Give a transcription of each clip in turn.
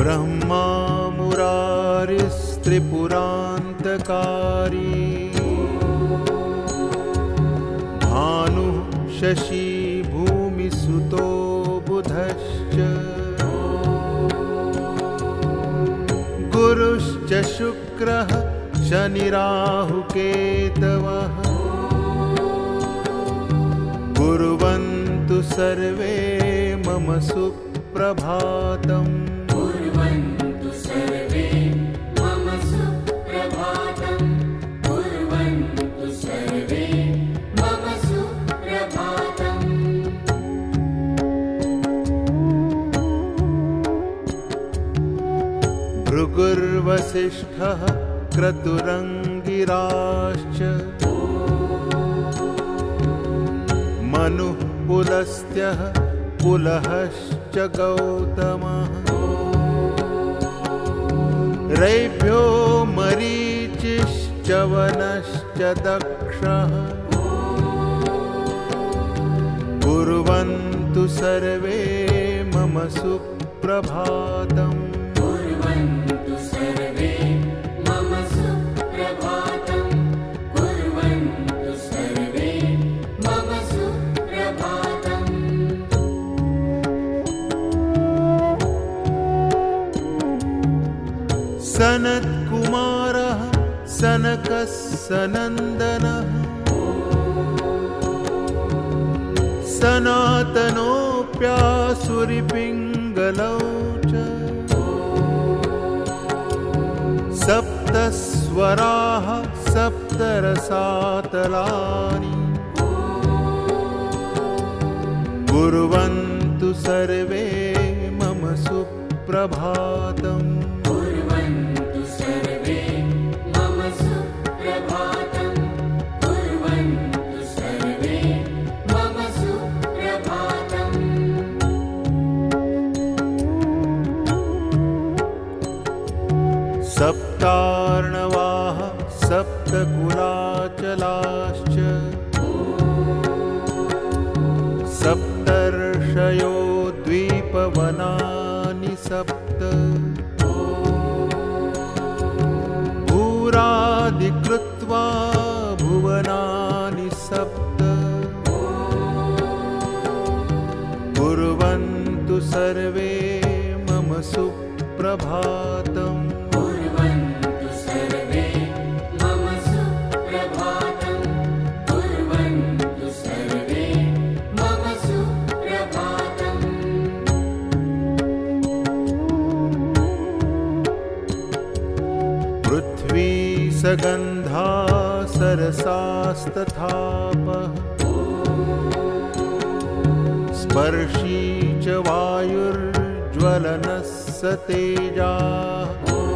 ब्रह्मा मुरारिस्त्रिपुरान्तकारी भानुः शशी भूमिसुतो बुधश्च गुरुश्च शुक्रः शनिराहुकेतवः कुर्वन्तु सर्वे मम सुप्रभातम्। कुर्वन्तु सर्वे मम सुप्रभातम्। कुर्वन्तु सर्वे मम सुप्रभातम्। भृगुर्वसिष्ठः क्रतुरङ्गिराश्च मनुः पुलस्त्यः पुलहश्च गौतमः रैभ्यो मरीचिश्च वनश्च दक्षः कुर्वन्तु सर्वे मम सुप्रभातम्। कुर्वन्तु सर्वे मम सुप्रभातम्। कुर्वन्तु सर्वे मम सुप्रभातम्। सनत्कुमारः सनकः सनन्दनः सनातनोऽप्यासुरिपिङ्गलौ च सप्तस्वराः सप्तरसातलानि कुर्वन्तु सर्वे मम सुप्रभातम्। कुर्वन्तु सर्वे मम सुप्रभातम्। कुर्वन्तु सर्वे मम सुप्रभातम्। सप्तार्णवाः सप्तकुलाचलाश्च सप्तर्षयो द्वीपवनानि सप्त भूरादिकृत्वा भुवनानि सप्त कुर्वन्तु सर्वे मम सुप्रभातम्। कुर्वन्तु सर्वे मम सुप्रभातम्। कुर्वन्तु सर्वे मम सुप्रभातम्। पृथ्वी सगन्धा सरसास्तथापः स्पर्शी च वायुर्ज्वलनः स तेजाः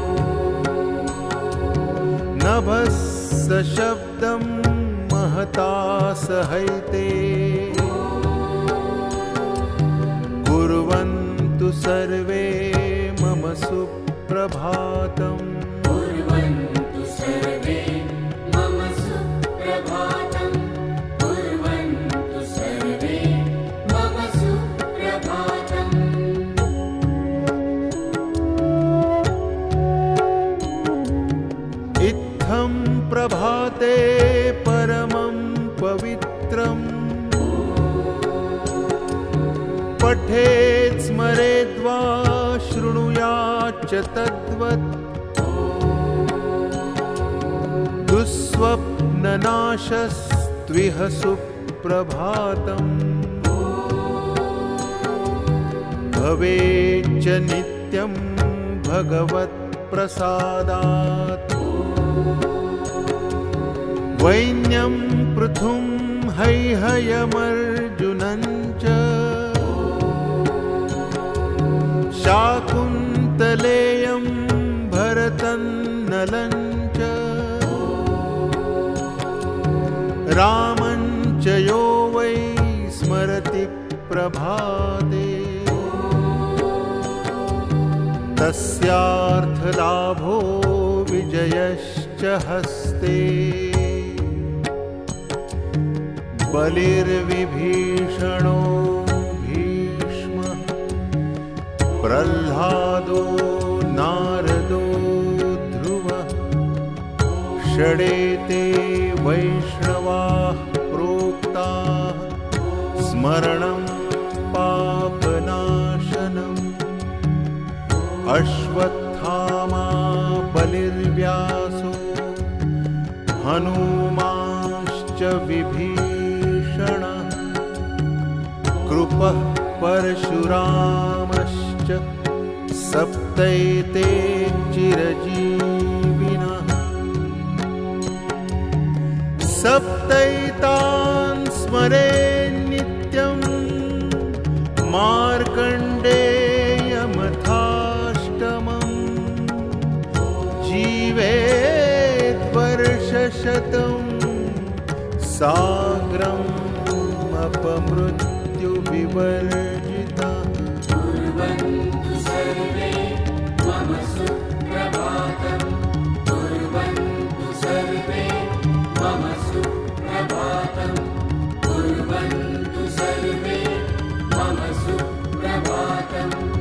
नभस्य शब्दं महता सहैते कुर्वन्तु सर्वे मम सुप्रभातम्। कुर्वन्तु सर्वे मम सुप्रभातम्। कुर्वन्तु सर्वे मम सुप्रभातम्। इत्थं प्रभाते परमं पवित्रम् पठेत् स्मरेद्वा शृणुयाच्च तद्वत् दुःस्वप्ननाशस्त्विह सुप्रभातम् भवेच्च नित्यं भगवत्प्रसादात् वैन्यं पृथुं हैहयमर्जुनं च शाकुन्तलेयं भरतं नलं च रामं च यो वै स्मरति प्रभाते तस्यार्थलाभो विजयश्च हस्ते बलिर्विभीषणो भीष्मः प्रह्लादो षडेते वैष्णवाः प्रोक्ताः स्मरणं पापनाशनम् अश्वत्थामा बलिर्व्यासो हनुमांश्च विभीषणः कृपः परशुरामश्च सप्तैते चिरजीविनः सप्तैतान् स्मरेन्नित्यं मार्कण्डेयमथाष्टमम् जीवेद्वर्षशतं साग्रम् अपमृत्युविवर्जिता कुर्वन्तु सर्वे मम सुप्रभातं कुर्वन्तु सर्वे मम सुप्रभातं कुर्वन्तु सर्वे मम सुप्रभातम्